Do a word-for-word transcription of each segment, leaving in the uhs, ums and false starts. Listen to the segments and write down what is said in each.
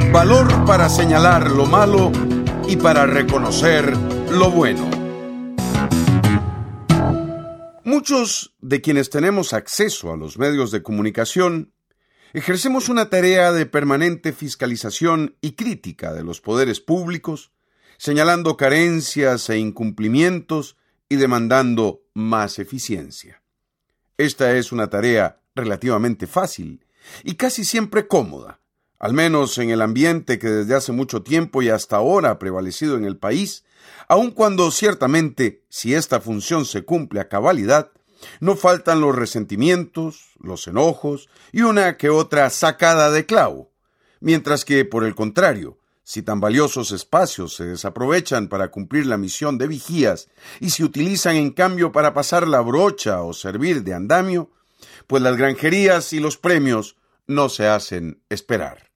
Valor para señalar lo malo y para reconocer lo bueno. Muchos de quienes tenemos acceso a los medios de comunicación ejercemos una tarea de permanente fiscalización y crítica de los poderes públicos, señalando carencias e incumplimientos y demandando más eficiencia. Esta es una tarea relativamente fácil y casi siempre cómoda, al menos en el ambiente que desde hace mucho tiempo y hasta ahora ha prevalecido en el país, aun cuando ciertamente, si esta función se cumple a cabalidad, no faltan los resentimientos, los enojos y una que otra sacada de clavo, mientras que, por el contrario, si tan valiosos espacios se desaprovechan para cumplir la misión de vigías y se utilizan en cambio para pasar la brocha o servir de andamio, pues las granjerías y los premios no se hacen esperar.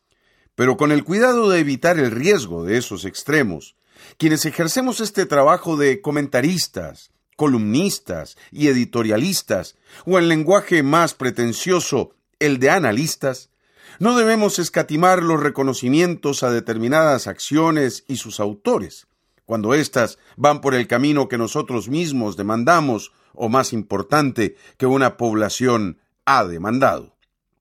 Pero con el cuidado de evitar el riesgo de esos extremos, quienes ejercemos este trabajo de comentaristas, columnistas y editorialistas, o en lenguaje más pretencioso, el de analistas, no debemos escatimar los reconocimientos a determinadas acciones y sus autores, cuando éstas van por el camino que nosotros mismos demandamos, o más importante, que una población ha demandado.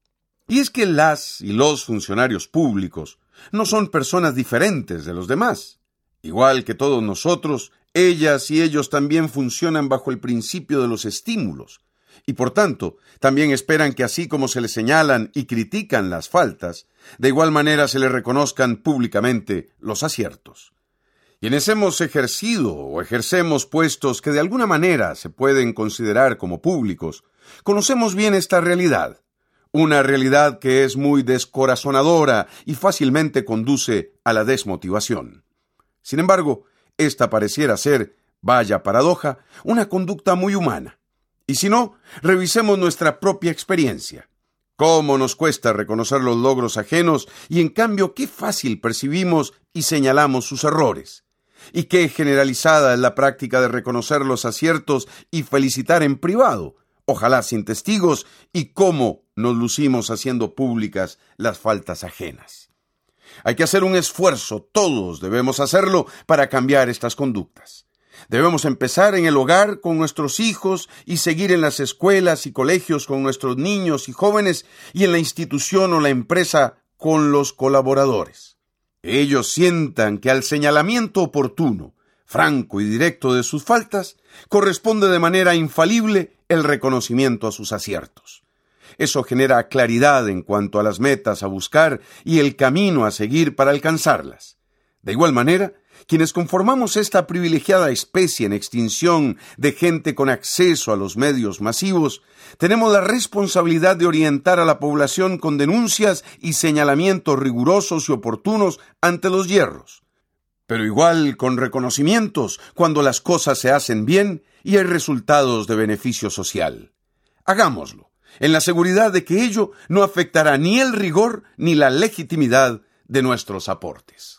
Y es que las y los funcionarios públicos no son personas diferentes de los demás. Igual que todos nosotros, ellas y ellos también funcionan bajo el principio de los estímulos, y por tanto, también esperan que así como se les señalan y critican las faltas, de igual manera se les reconozcan públicamente los aciertos. Quienes hemos ejercido o ejercemos puestos que de alguna manera se pueden considerar como públicos, conocemos bien esta realidad, una realidad que es muy descorazonadora y fácilmente conduce a la desmotivación. Sin embargo, esta pareciera ser, vaya paradoja, una conducta muy humana. Y si no, revisemos nuestra propia experiencia. ¿Cómo nos cuesta reconocer los logros ajenos y en cambio qué fácil percibimos y señalamos sus errores? Y qué generalizada es la práctica de reconocer los aciertos y felicitar en privado, ojalá sin testigos, y cómo nos lucimos haciendo públicas las faltas ajenas. Hay que hacer un esfuerzo, todos debemos hacerlo, para cambiar estas conductas. Debemos empezar en el hogar con nuestros hijos y seguir en las escuelas y colegios con nuestros niños y jóvenes y en la institución o la empresa con los colaboradores. Ellos sientan que al señalamiento oportuno, franco y directo de sus faltas, corresponde de manera infalible el reconocimiento a sus aciertos. Eso genera claridad en cuanto a las metas a buscar y el camino a seguir para alcanzarlas. De igual manera, quienes conformamos esta privilegiada especie en extinción de gente con acceso a los medios masivos, tenemos la responsabilidad de orientar a la población con denuncias y señalamientos rigurosos y oportunos ante los yerros, pero igual con reconocimientos cuando las cosas se hacen bien y hay resultados de beneficio social. Hagámoslo, en la seguridad de que ello no afectará ni el rigor ni la legitimidad de nuestros aportes.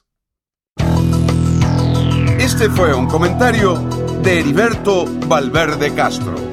Este fue un comentario de Heriberto Valverde Castro.